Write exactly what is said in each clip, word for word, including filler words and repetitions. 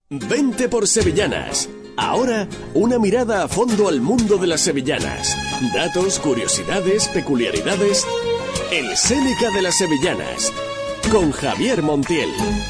Vente por Sevillanas. Ahora, una mirada a fondo al mundo de las sevillanas. Datos, curiosidades, peculiaridades. El Séneca de las Sevillanas. Con Javier Montiel.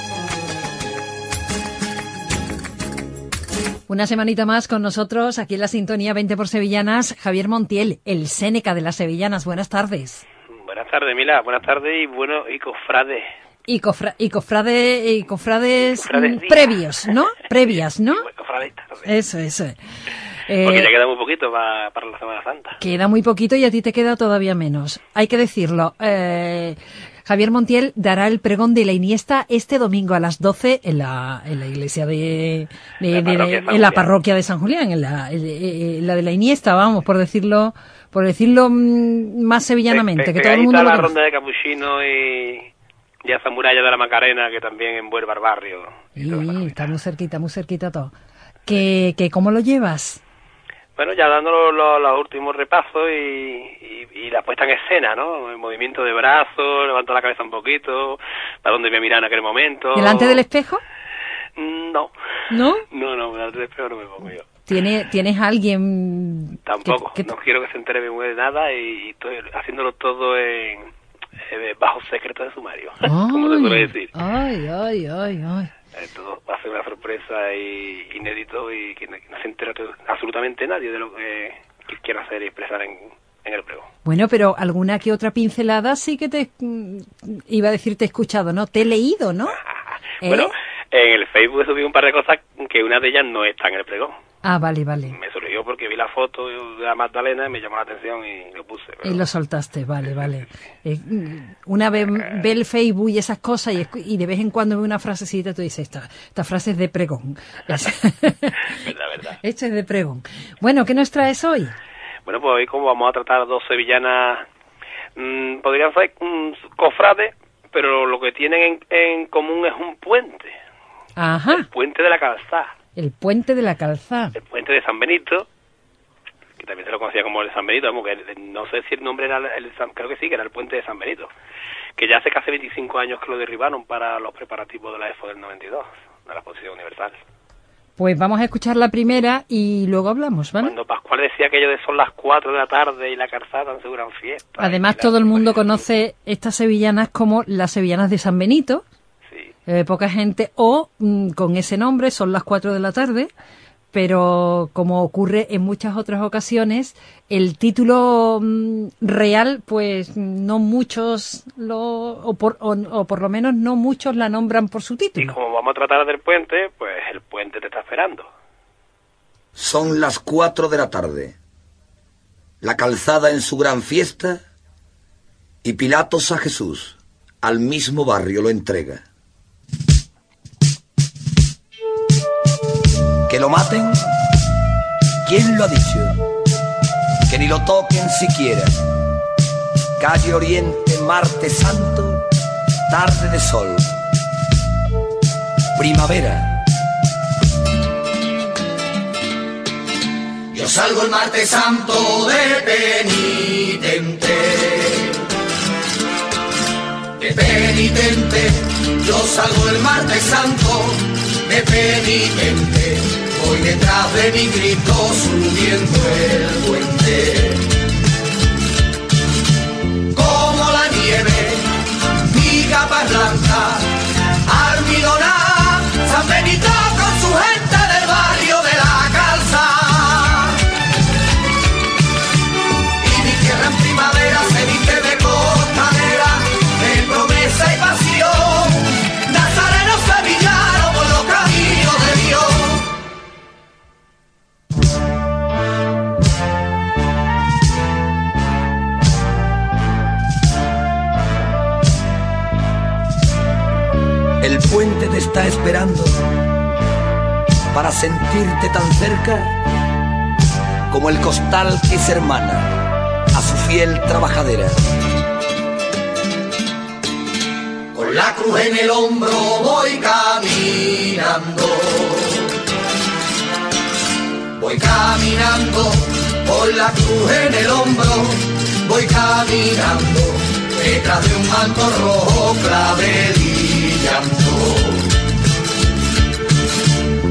Una semanita más con nosotros, aquí en la sintonía Vente por Sevillanas, Javier Montiel, el Séneca de las Sevillanas. Buenas tardes. Buenas tardes, Mila. Buenas tardes y bueno, y cofrades. Y, cofra, y, cofrade, y cofrades, cofrades previos, ¿no? Previas, ¿no? Cofradistas. Eso, eso. Eh, Porque ya queda muy poquito para, para la Semana Santa. Queda muy poquito y a ti te queda todavía menos. Hay que decirlo. Eh, Javier Montiel dará el pregón de la Iniesta este domingo a las doce en la, en la iglesia de, de, la de, de en la parroquia de San Julián, en la, en, en la de la Iniesta, vamos, por decirlo, por decirlo más sevillanamente, pe, pe, que todo el mundo lo la conoce. Ronda de Capuchino y, y esa muralla de la Macarena que también envuelve al barrio. Y sí, está muy cerquita, muy cerquita todo. ¿Que, que cómo lo llevas? Bueno, ya dando los, los, los últimos repasos y, y, y la puesta en escena, ¿no? El movimiento de brazos, levanto la cabeza un poquito, para dónde voy a mirar en aquel momento. ¿Delante del espejo? No. ¿No? No, no, delante del espejo no me pongo yo. ¿Tiene, ¿Tienes alguien...? Tampoco, que, que... no quiero que se entere mi mujer de nada y, y estoy haciéndolo todo en, en bajo secreto de sumario, ay, como te suele decir. Ay, ay, ay, ay. Todo va a ser una sorpresa y inédito y que no, que no se entera absolutamente nadie de lo que, que quiera hacer y expresar en, en el pregón. Bueno, pero alguna que otra pincelada sí que te iba a decir te he escuchado, ¿no? Te he leído, ¿no? Bueno, ¿Eh? en el Facebook he subido un par de cosas que una de ellas no está en el pregón. Ah, vale, vale. Me surgió porque vi la foto de la Magdalena y me llamó la atención y lo puse. Pero... Y lo soltaste, vale, vale. Eh, una vez ve el Facebook y esas cosas y, y de vez en cuando ve una frasecita, tú dices, esta, esta frase es de pregón. verdad, verdad. Esto es de pregón. Bueno, ¿qué nos traes hoy? Bueno, pues hoy como vamos a tratar dos sevillanas, mmm, podrían ser mmm, cofrades, pero lo que tienen en, en común es un puente. Ajá. El puente de la Calzada. El puente de la Calzada. El puente de San Benito, que también se lo conocía como el de San Benito, como que no sé si el nombre era el, el creo que sí, que era el puente de San Benito, que ya hace casi veinticinco años que lo derribaron para los preparativos de la Expo del noventa y dos, de la Exposición Universal. Pues vamos a escuchar la primera y luego hablamos, ¿vale? Cuando Pascual decía aquello de son las cuatro de la tarde y la Calzada tan segura en fiesta. Además, todo el mundo conoce estas sevillanas como las sevillanas de San Benito. Eh, poca gente, o mm, con ese nombre, son las cuatro de la tarde, pero como ocurre en muchas otras ocasiones, el título mm, real, pues no muchos, lo o por, o, o por lo menos no muchos la nombran por su título. Y como vamos a tratar del puente, pues el puente te está esperando. Son las cuatro de la tarde, la Calzada en su gran fiesta, y Pilatos a Jesús al mismo barrio lo entrega. ¿Que lo maten? ¿Quién lo ha dicho? Que ni lo toquen siquiera. Calle Oriente, martes santo, tarde de sol. Primavera. Yo salgo el martes santo de penitente. De penitente. Yo salgo el martes santo de penitente. Voy detrás de mi Cristo subiendo el puente. Como la nieve, mi capa blanca, almidona, San Benito con su gente del barrio de la Calzada. Y mi tierra en primavera se viste de costanera, de promesa y pasión, nazareno sevillano por los caminos de Dios. El puente te está esperando para sentirte tan cerca como el costal que es hermana a su fiel trabajadera. Con la cruz en el hombro voy caminando, voy caminando, con la cruz en el hombro voy caminando, detrás de un manto rojo clavelillando.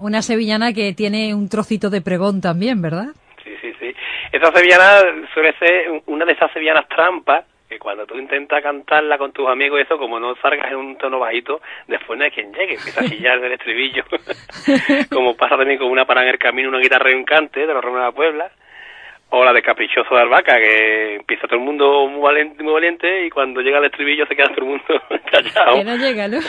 una sevillana que tiene un trocito de pregón también, ¿verdad? Sí, sí, sí. Esa sevillana suele ser una de esas sevillanas trampas, que cuando tú intentas cantarla con tus amigos y eso, como no salgas en un tono bajito, después no hay quien llegue, empieza a chillar del estribillo. Como pasa también con una Para en el camino, una guitarra y un cante, de los Romeros de la Puebla, o la de Caprichoso de Albahaca, que empieza todo el mundo muy valiente, muy valiente y cuando llega el estribillo se queda todo el mundo callado. Que no llega, ¿no?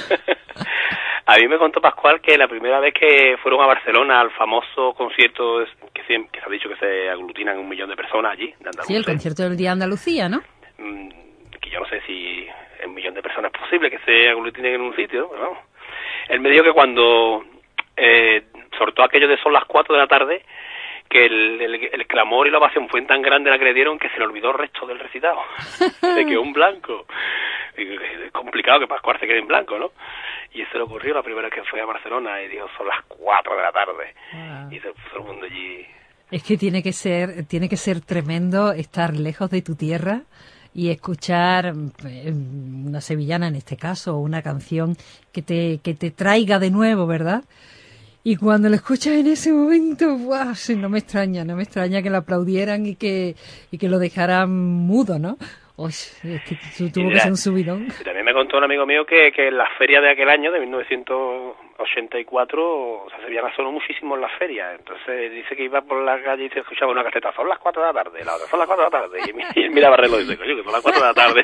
A mí me contó Pascual que la primera vez que fueron a Barcelona al famoso concierto que se, que se ha dicho que se aglutinan un millón de personas allí, de Andalucía. Sí, el concierto del Día de Andalucía, ¿no? Que yo no sé si un millón de personas es posible que se aglutinen en un sitio, pero vamos. Él me dijo que cuando eh, sortó aquello de son las cuatro de la tarde, que el, el, el clamor y la ovación fue tan grande la que le dieron que se le olvidó el resto del recitado. Se quedó en blanco. Y es complicado que Pascual se quede en blanco, ¿no? Y eso le ocurrió la primera vez que fue a Barcelona y dijo son las cuatro de la tarde. Ah. Y se puso el mundo allí. Es que tiene que ser, tiene que ser tremendo estar lejos de tu tierra y escuchar una sevillana en este caso, o una canción que te, que te traiga de nuevo, ¿verdad? Y cuando lo escuchas en ese momento, ¡guau! No me extraña, no me extraña que lo aplaudieran y que, y que lo dejaran mudo, ¿no? Uy, es que tuvo que ser un subidón. También me contó un amigo mío que, que en las ferias de aquel año, de mil novecientos ochenta y cuatro, o sea, Sevillana sonó muchísimo en las ferias. Entonces dice que iba por la calle y se escuchaba una caseta, son las cuatro de la tarde, la otra, son las cuatro de la tarde. Y él miraba el reloj y dice, coño, que son las cuatro de la tarde.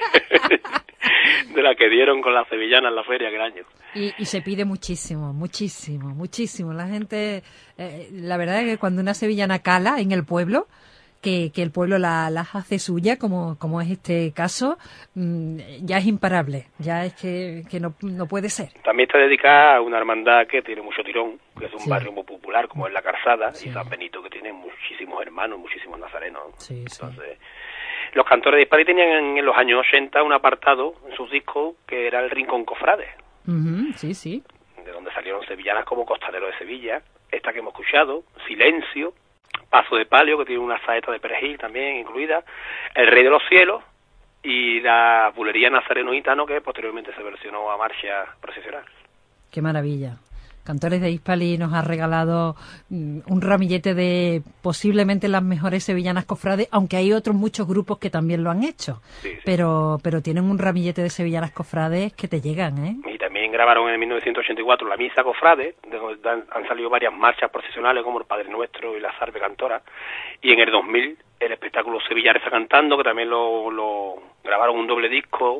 De la que dieron con la sevillana en la feria aquel año. Y, y se pide muchísimo, muchísimo, muchísimo. La gente, eh, la verdad es que cuando una sevillana cala en el pueblo, que, que el pueblo la, las hace suya, como, como es este caso, mmm, ya es imparable, ya es que, que no, no puede ser. También está dedicada a una hermandad que tiene mucho tirón, que es un sí. barrio muy popular, como es La Calzada, sí. y San Benito, que tiene muchísimos hermanos, muchísimos nazarenos. Sí, sí. Entonces, los cantores de Hispali tenían en los años ochenta un apartado en sus discos que era el Rincón Cofrade. Uh-huh, sí, sí. De donde salieron sevillanas como Costalero de Sevilla, esta que hemos escuchado, Silencio, Paso de Palio, que tiene una saeta de perejil también incluida, El Rey de los Cielos y la bulería Nazareno Gitano, que posteriormente se versionó a marcha procesional. Qué maravilla. Cantores de Hispali nos ha regalado um, un ramillete de posiblemente las mejores sevillanas cofrades, aunque hay otros muchos grupos que también lo han hecho, sí, sí. pero pero tienen un ramillete de sevillanas cofrades que te llegan, ¿eh? Y también grabaron en mil novecientos ochenta y cuatro la Misa Cofrade, de donde han, han salido varias marchas procesionales como el Padre Nuestro y la Salve Cantora, y en el dos mil el espectáculo Sevilla Reza Cantando, que también lo, lo grabaron un doble disco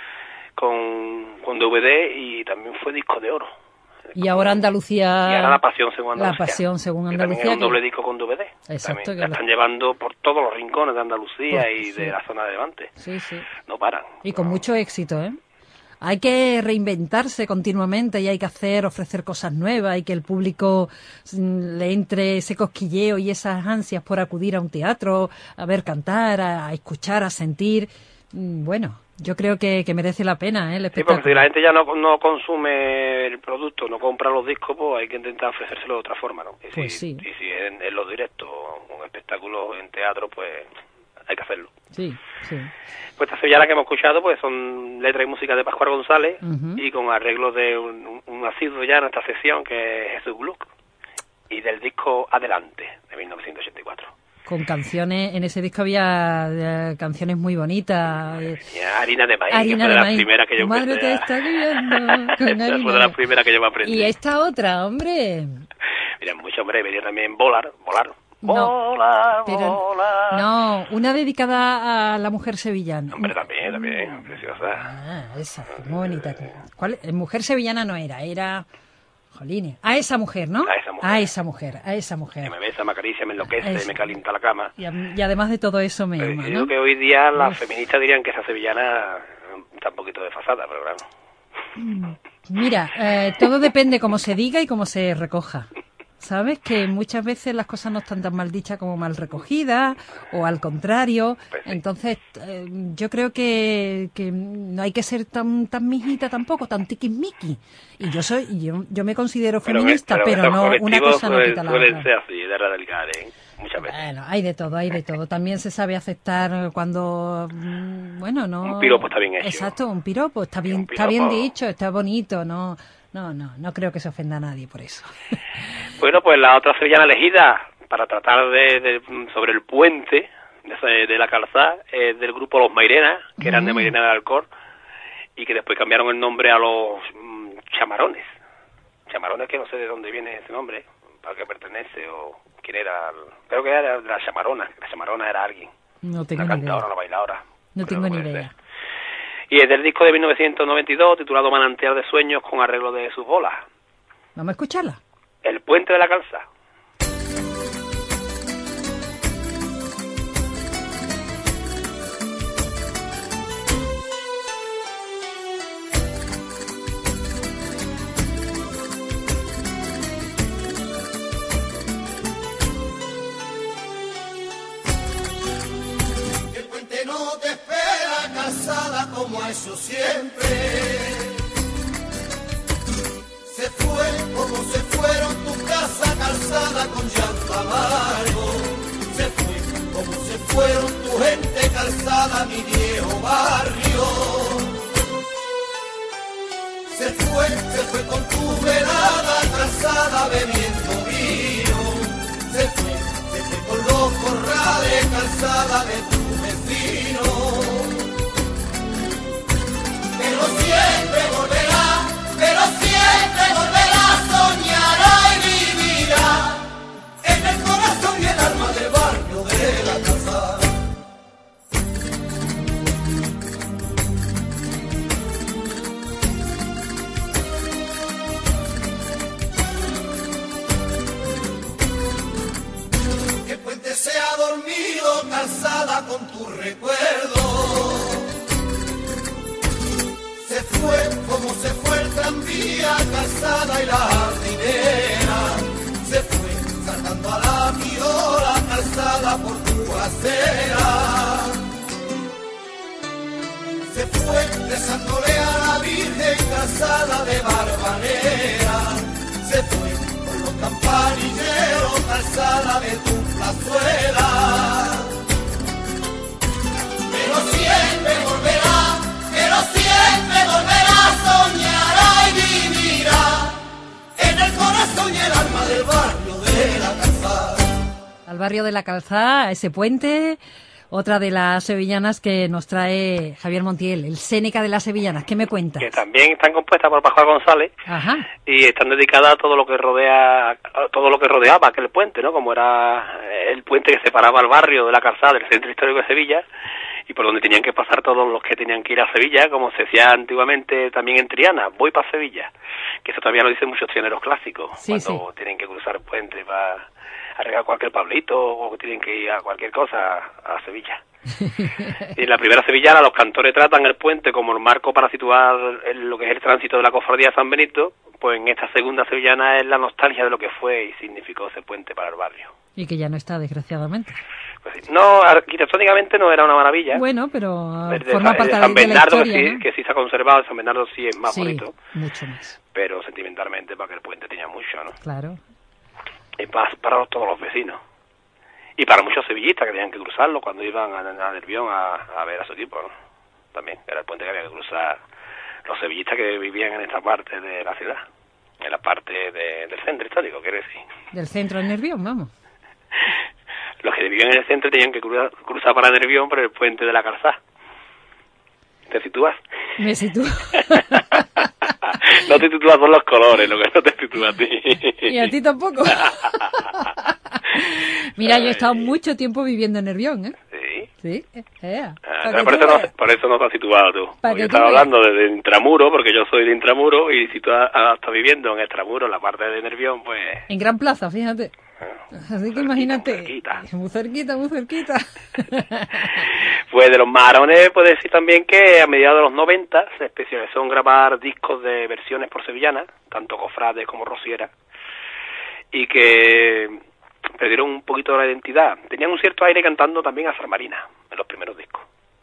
con, con D V D y también fue disco de oro. Y ahora Andalucía... Y ahora La Pasión según Andalucía. La Pasión según Andalucía. Que también es un doble disco con D V D. Exacto. También, que la lo... están llevando por todos los rincones de Andalucía pues, y sí. de la zona de Levante. Sí, sí. No paran. Y con no. mucho éxito, ¿eh? Hay que reinventarse continuamente y hay que hacer, ofrecer cosas nuevas y que el público le entre ese cosquilleo y esas ansias por acudir a un teatro, a ver cantar, a, a escuchar, a sentir. Bueno... Yo creo que, que merece la pena, ¿eh? El sí, porque si la gente ya no, no consume el producto, no compra los discos, pues hay que intentar ofrecérselo de otra forma, ¿no? Y pues si, sí. Y si en, en los directos, un espectáculo en teatro, pues hay que hacerlo. Sí, sí. Pues esta sevillana que hemos escuchado, pues son letras y música de Pascual González, uh-huh. y con arreglos de un, un, un asiduo ya en esta sección, que es Jesús Gluck, y del disco Adelante, de mil novecientos ochenta y cuatro. Con canciones, en ese disco había eh, canciones muy bonitas. Eh, harina de maíz, harina que fue de de maíz. las primeras que yo Madre aprendí. te está criando con harina. Fue de las primeras que yo me aprendí. Y esta otra, hombre. Mira, mucho, hombre, venía también Volar, Volar. No, volar, pero, volar. No, una dedicada a la mujer sevillana. Hombre, también, también, preciosa. Ah, esa, muy bonita. ¿Cuál? Mujer sevillana no era, era... Jolines. A esa mujer, ¿no? A esa mujer. A esa mujer, a esa mujer. Que me besa, me acaricia, me enloquece, Eso. me calienta la cama. Y, a, y además de todo eso me pero ama, yo ¿no? creo que hoy día las Uf. feministas dirían que esa sevillana está un poquito desfasada, pero claro. Mira, eh, todo depende cómo se diga y cómo se recoja. ¿Sabes? Que muchas veces las cosas no están tan mal dichas como mal recogidas, o al contrario. Pues sí. Entonces, eh, yo creo que, que no hay que ser tan tan mijita tampoco, tan tiquismiqui. Y yo soy, yo, yo me considero Pero, feminista, pero, pero no, una cosa no suelen, quita la suelen otra. ser así, de radicales, ¿eh? Muchas veces. Bueno, hay de todo, hay de todo. También se sabe aceptar cuando, mm, bueno, no... Un piropo está bien hecho. Exacto, un piropo, está bien, Un está bien piropo. dicho, está bonito, no... no, no, no creo que se ofenda a nadie por eso. Bueno, pues la otra sevillana elegida para tratar de, de sobre el puente de, de la Calzada es del grupo Los Mairenas, que eran mm. de Mairena del Alcor, y que después cambiaron el nombre a los mm, Chamarones. Chamarones, que no sé de dónde viene ese nombre, para qué pertenece o quién era. Creo que era de la Chamarona, la Chamarona era alguien. No tengo una ni idea. cantadora, una bailadora. No tengo ni idea. Ser. Y es del disco de mil novecientos noventa y dos, titulado Manantial de Sueños, con arreglo de sus bolas. Vamos a escucharla. El puente de la Calzada. Como ha hecho siempre, se fue como se fueron tu casa calzada con llanto amargo, se fue como se fueron tu gente calzada mi viejo barrio, se fue, se fue con tu velada calzada bebiendo vino, se fue, se fue con los corrales calzada de tu vecino. Pero siempre volverá, pero siempre volverá, soñará y vivirá en el corazón y el alma del barrio de la Calzada. Que el puente sea dormido, Calzada, con tu recuerdo. Se fue como se fue el tranvía, Calzada y la jardinera. Se fue saltando a la viola, Calzada por tu acera. Se fue besándole a la Virgen, Calzada de Barbanera. Se fue con los campanilleros, Calzada de tu plazuela. Pero siempre volverá, pero siempre volverá, soñará y vivirá en el corazón y el alma del barrio de la Calzada. Al barrio de la Calzada, a ese puente, otra de las sevillanas que nos trae Javier Montiel, el Séneca de las sevillanas. ¿Qué me cuentas? Que también están compuestas por Pascual González. Ajá. Y están dedicadas a todo lo que rodea, a todo lo que rodeaba aquel puente, ¿no? Como era el puente que separaba el barrio de la Calzada del centro histórico de Sevilla, y por donde tenían que pasar todos los que tenían que ir a Sevilla, como se decía antiguamente también en Triana, voy para Sevilla, que eso todavía lo dicen muchos tioneros clásicos, sí, cuando sí. tienen que cruzar el puente para arreglar cualquier pablito o tienen que ir a cualquier cosa a Sevilla. Y en la primera sevillana los cantores tratan el puente como el marco para situar el, lo que es el tránsito de la cofradía de San Benito, pues en esta segunda sevillana es la nostalgia de lo que fue y significó ese puente para el barrio. Y que ya no está, desgraciadamente. Pues, no, arquitectónicamente no era una maravilla. Bueno, pero de, forma de, parte de San de Bernardo, la historia, que, sí, ¿no? que sí se ha conservado, San Bernardo sí es más sí, bonito. mucho más. Pero sentimentalmente, para que el puente tenía mucho, ¿no? Claro. Y para, para todos los vecinos. Y para muchos sevillistas que tenían que cruzarlo cuando iban a, a Nervión a, a ver a su equipo, ¿no? También era el puente que había que cruzar los sevillistas que vivían en esta parte de la ciudad, en la parte de, del centro histórico, quiero decir. Del centro de Nervión, vamos. Los que vivían en el centro tenían que cruzar, cruzar para Nervión por el puente de la Calzada. ¿Te sitúas? Me sitúo. No te sitúas por los colores, lo que no te sitúa a ti. Y a ti tampoco. Mira, yo he estado mucho tiempo viviendo en Nervión, ¿eh? Sí. Sí. Eh, ah, por, eso no, por eso no te has situado tú. Porque yo estaba hablando de, de Intramuro, porque yo soy de Intramuro, y si tú estás viviendo en Extramuro, en la parte de Nervión, pues... En Gran Plaza, fíjate. Así que imagínate. Muy cerquita. Muy cerquita, muy cerquita. Pues de los Marones, puedo decir también que a mediados de los noventa se especializó en grabar discos de versiones por sevillanas, tanto cofrades como rocieras, y que perdieron un poquito de la identidad. Tenían un cierto aire cantando también a Sar Marina en los primeros discos.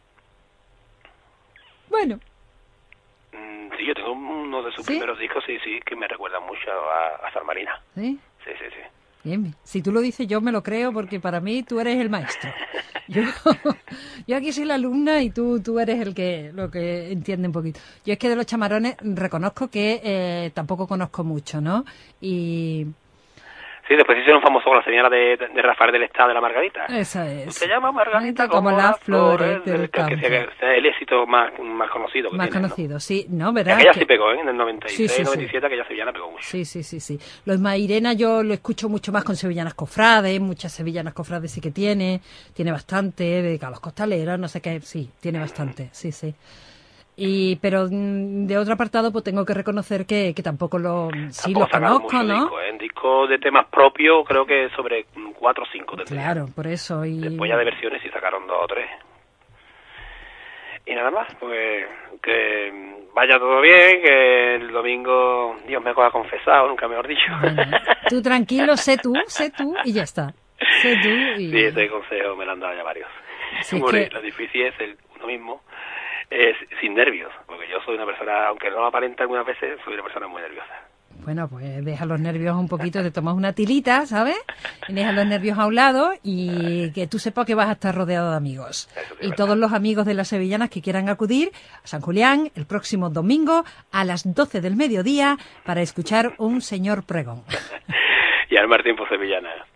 Bueno. Mm, sí, yo tengo uno de sus ¿Sí? primeros discos, sí, sí, que me recuerda mucho a, a Sar Marina. ¿Sí? Sí, sí, sí. Bien, si tú lo dices yo me lo creo porque para mí tú eres el maestro. Yo, yo aquí soy la alumna y tú tú eres el que lo que entiende un poquito. Yo es que de los chamarones reconozco que eh, tampoco conozco mucho, ¿no? Y... Sí, después hicieron famoso con la señora de, de Rafael del Estado de la Margarita. Esa es. Se llama Margarita como, como las flores flores del del campo. Que, que sea el éxito más, más conocido que Más tiene, conocido, ¿no? sí. No, ¿verdad? Aquella que... sí pegó, ¿eh? En el noventa y seis, sí, sí, noventa y siete, sí. aquella sevillana pegó mucho. Sí, sí, sí, sí. Los Mairena yo lo escucho mucho más con sevillanas cofrades, muchas sevillanas cofrades sí que tiene, tiene bastante, dedicado a los costaleros, no sé qué, sí, tiene bastante, sí, sí. Y pero de otro apartado pues tengo que reconocer que, que tampoco lo sí Tampoco los conozco, ¿no? Disco, ¿eh? Disco de temas propios creo que sobre cuatro o cinco tendría. Claro, por eso. Y... Después ya de versiones sí sacaron dos o tres. Y nada más, pues que vaya todo bien, que el domingo Dios me coja confesado, nunca mejor dicho. Bueno, tú tranquilo, sé tú, sé tú y ya está. Sé tú y... Sí, ese consejo me lo han dado ya varios. Sí, Bueno, es que... Lo difícil es el uno mismo, es sin nervios, porque yo soy una persona, aunque no lo aparenta algunas veces, soy una persona muy nerviosa. Bueno, pues deja los nervios un poquito, te tomas una tilita, ¿sabes? Y deja los nervios a un lado y que tú sepas que vas a estar rodeado de amigos. Y todos los amigos de las sevillanas que quieran acudir a San Julián el próximo domingo a las doce del mediodía para escuchar un señor pregón. Y al mar tiempo sevillana.